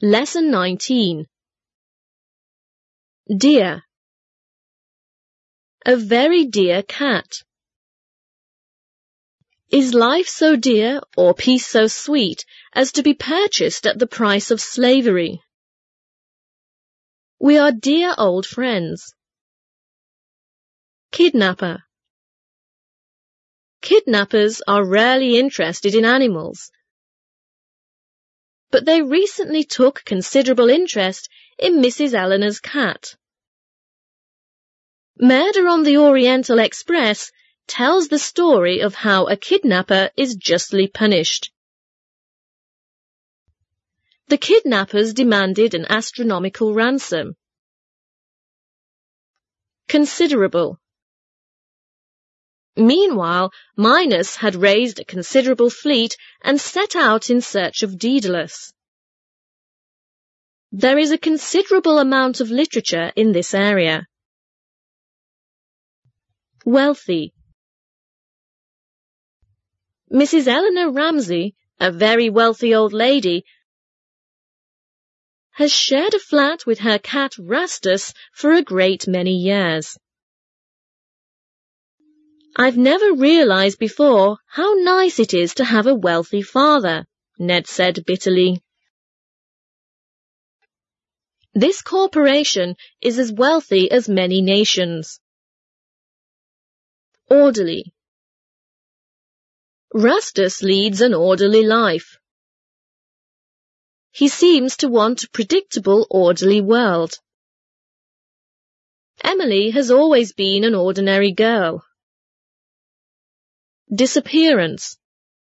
Lesson 19. Dear. A very dear cat. Is life so dear or peace so sweet as to be purchased at the price of slavery? We are dear old friends. Kidnapper. Kidnappers are rarely interested in animals, but they recently took considerable interest in Mrs. Eleanor's cat. Murder on the Oriental Express tells the story of how a kidnapper is justly punished. The kidnappers demanded an astronomical ransom. Considerable. Meanwhile, Minos had raised a considerable fleet and set out in search of Daedalus. There is a considerable amount of literature in this area. Wealthy. Mrs. Eleanor Ramsay, a very wealthy old lady, has shared a flat with her cat Rastus for a great many years. I've never realized before how nice it is to have a wealthy father, Ned said bitterly. This corporation is as wealthy as many nations. Orderly. Rastus leads an orderly life. He seems to want a predictable, orderly world. Emily has always been an ordinary girl. Disappearance.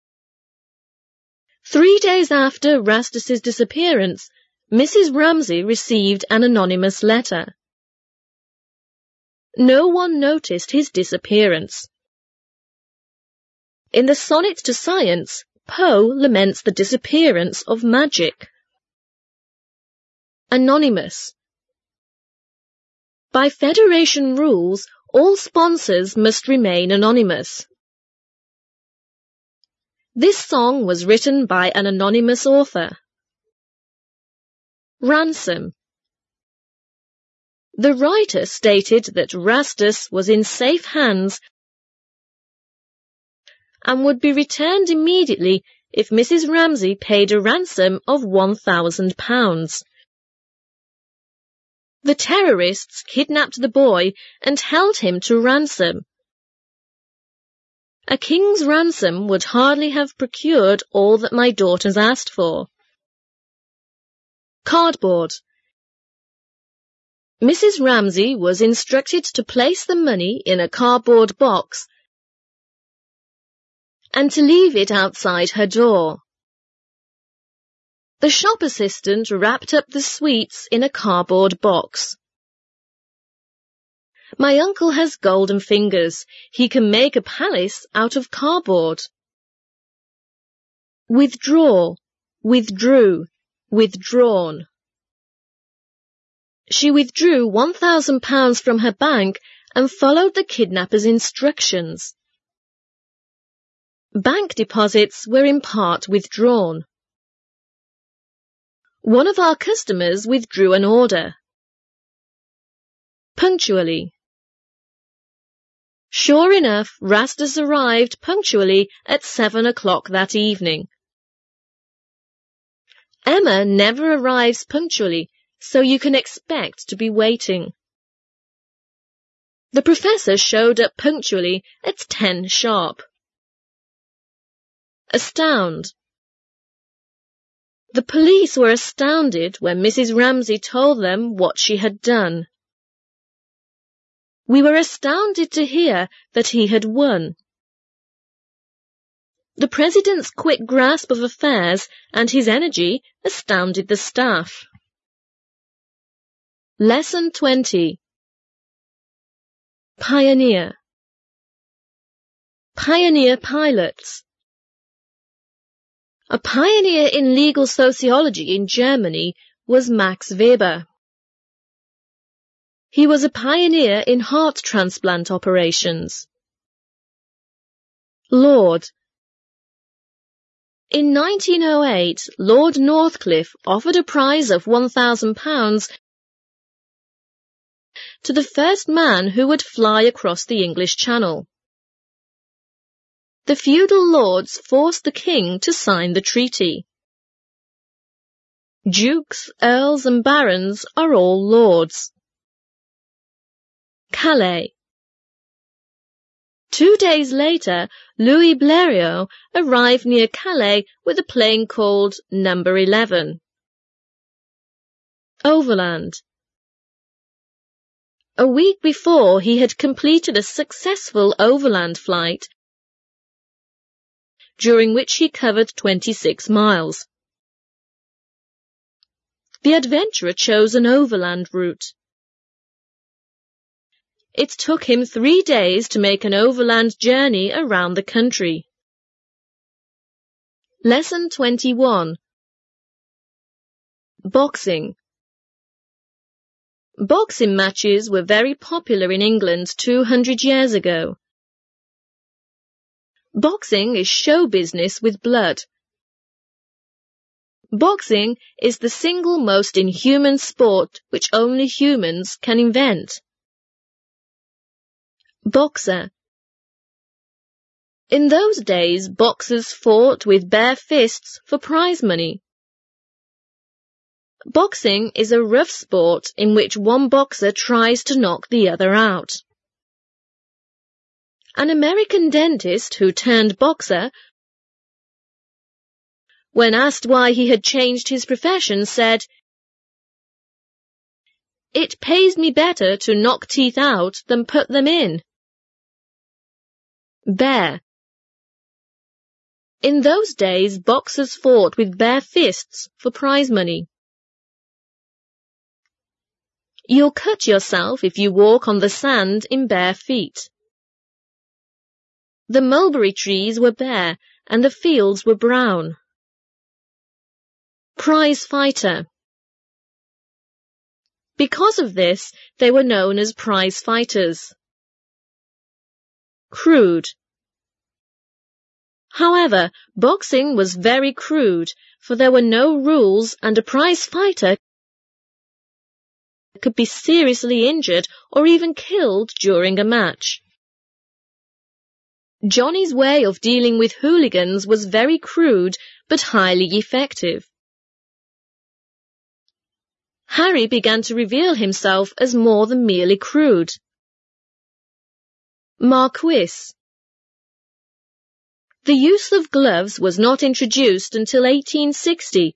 3 days after Rastus's disappearance, Mrs. Ramsay received an anonymous letter. No one noticed his disappearance. In the Sonnet to Science, Poe laments the disappearance of magic. Anonymous. By Federation rules, all sponsors must remain anonymous. This song was written by an anonymous author. Ransom. The writer stated that Rastus was in safe hands and would be returned immediately if Mrs. Ramsay paid a ransom of £1,000. The terrorists kidnapped the boy and held him to ransom. A king's ransom would hardly have procured all that my daughters asked for. Cardboard. Mrs. Ramsay was instructed to place the money in a cardboard box and to leave it outside her door. The shop assistant wrapped up the sweets in a cardboard box. My uncle has golden fingers. He can make a palace out of cardboard. Withdraw, withdrew, withdrawn. She withdrew £1,000 from her bank and followed the kidnapper's instructions. Bank deposits were in part withdrawn. One of our customers withdrew an order. Punctually. Sure enough, Rastus arrived punctually at 7 o'clock that evening. Emma never arrives punctually, so you can expect to be waiting. The professor showed up punctually at 10 sharp. Astound. The police were astounded when Mrs. Ramsay told them what she had done. We were astounded to hear that he had won. The president's quick grasp of affairs and his energy astounded the staff. Lesson 20. Pioneer. Pioneer pilots. A pioneer in legal sociology in Germany was Max Weber. He was a pioneer in heart transplant operations. Lord. In 1908, Lord Northcliffe offered a prize of £1,000 to the first man who would fly across the English Channel. The feudal lords forced the king to sign the treaty. Dukes, earls and barons are all lords. Calais. 2 days later, Louis Blériot arrived near Calais with a plane called No. 11. Overland. A week before, he had completed a successful overland flight, during which he covered 26 miles. The adventurer chose an overland route. It took him 3 days to make an overland journey around the country. Lesson 21. Boxing. Boxing matches were very popular in England 200 years ago. Boxing is show business with blood. Boxing is the single most inhuman sport which only humans can invent. Boxer. In those days, boxers fought with bare fists for prize money. Boxing is a rough sport in which one boxer tries to knock the other out. An American dentist who turned boxer, when asked why he had changed his profession, said, "It pays me better to knock teeth out than put them in." Bare. In those days, boxers fought with bare fists for prize money. You'll cut yourself if you walk on the sand in bare feet. The mulberry trees were bare and the fields were brown. Prize fighter. Because of this, they were known as prize fighters. Crude. However, boxing was very crude, for there were no rules and a prize fighter could be seriously injured or even killed during a match. Johnny's way of dealing with hooligans was very crude but highly effective. Harry began to reveal himself as more than merely crude. Marquis. The use of gloves was not introduced until 1860,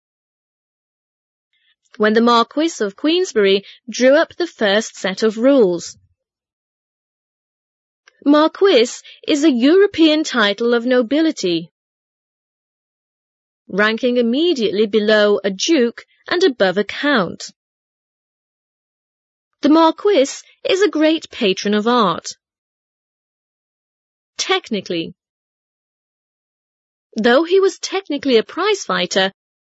when the Marquis of Queensberry drew up the first set of rules. Marquis is a European title of nobility, ranking immediately below a duke and above a count. The Marquis is a great patron of art. Technically. Though he was technically a prize fighter,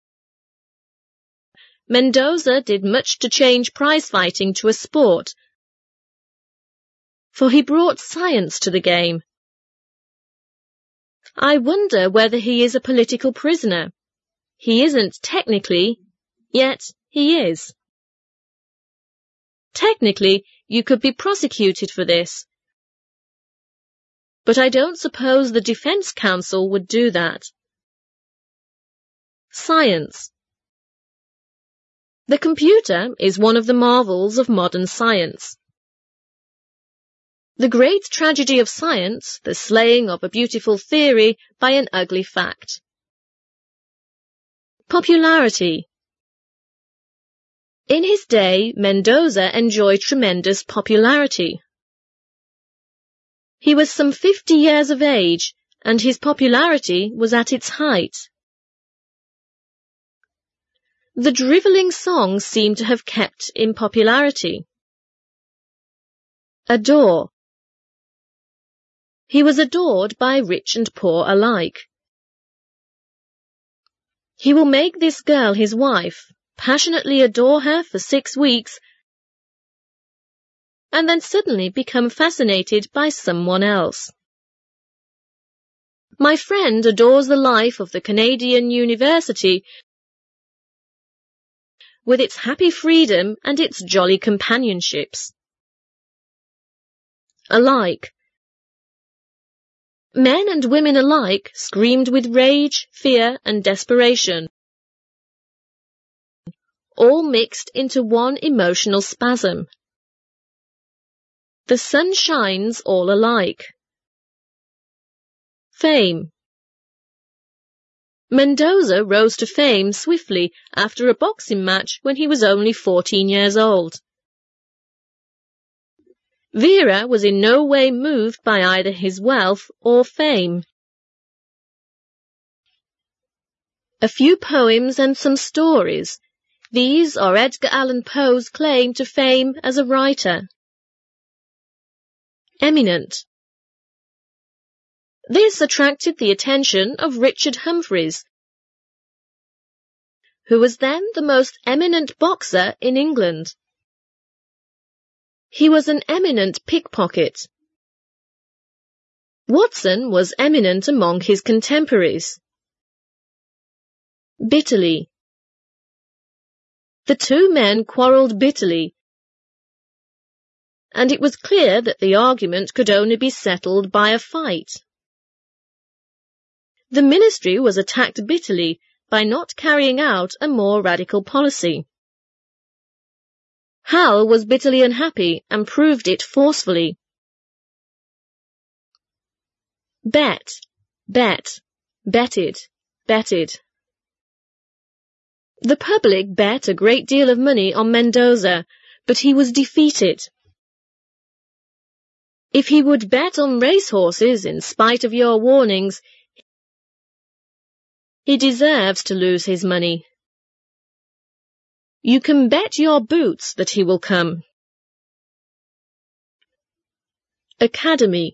Mendoza did much to change prize fighting to a sport, for he brought science to the game. I wonder whether he is a political prisoner. He isn't technically, yet he is. Technically, you could be prosecuted for this, but I don't suppose the Defence Council would do that. Science. The computer is one of the marvels of modern science. The great tragedy of science, the slaying of a beautiful theory by an ugly fact. Popularity. In his day, Mendoza enjoyed tremendous popularity. He was some 50 years of age, and his popularity was at its height. The drivelling songs seem to have kept in popularity. Adore. He was adored by rich and poor alike. He will make this girl his wife, passionately adore her for 6 weeks, and then suddenly become fascinated by someone else. My friend adores the life of the Canadian University with its happy freedom and its jolly companionships. Alike. Men and women alike screamed with rage, fear, and desperation, all mixed into one emotional spasm. The sun shines all alike. Fame. Mendoza rose to fame swiftly after a boxing match when he was only 14 years old. Vera was in no way moved by either his wealth or fame. A few poems and some stories. These are Edgar Allan Poe's claim to fame as a writer. Eminent. This attracted the attention of Richard Humphreys, who was then the most eminent boxer in England. He was an eminent pickpocket. Watson was eminent among his contemporaries. Bitterly. The two men quarrelled bitterly, and it was clear that the argument could only be settled by a fight. The ministry was attacked bitterly by not carrying out a more radical policy. Hal was bitterly unhappy and proved it forcefully. Bet, betted. The public bet a great deal of money on Mendoza, but he was defeated. If he would bet on racehorses in spite of your warnings, he deserves to lose his money. You can bet your boots that he will come. Academy.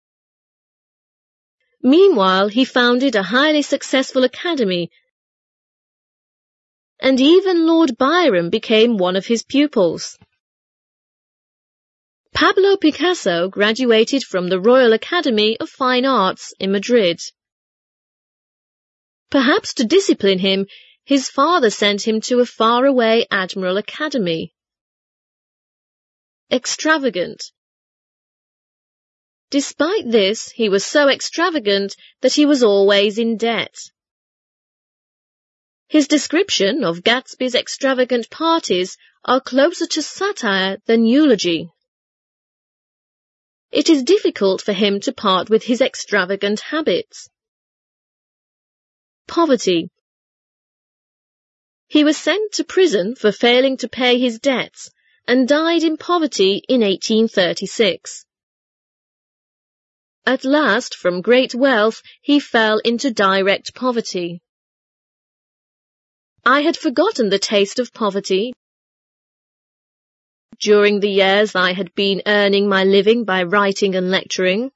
Meanwhile, he founded a highly successful academy, and even Lord Byron became one of his pupils. Pablo Picasso graduated from the Royal Academy of Fine Arts in Madrid. Perhaps to discipline him, his father sent him to a faraway Admiral Academy. Extravagant. Despite this, he was so extravagant that he was always in debt. His description of Gatsby's extravagant parties are closer to satire than eulogy. It is difficult for him to part with his extravagant habits. Poverty. He was sent to prison for failing to pay his debts and died in poverty in 1836. At last, from great wealth, he fell into direct poverty. I had forgotten the taste of poverty. During the years I had been earning my living by writing and lecturing,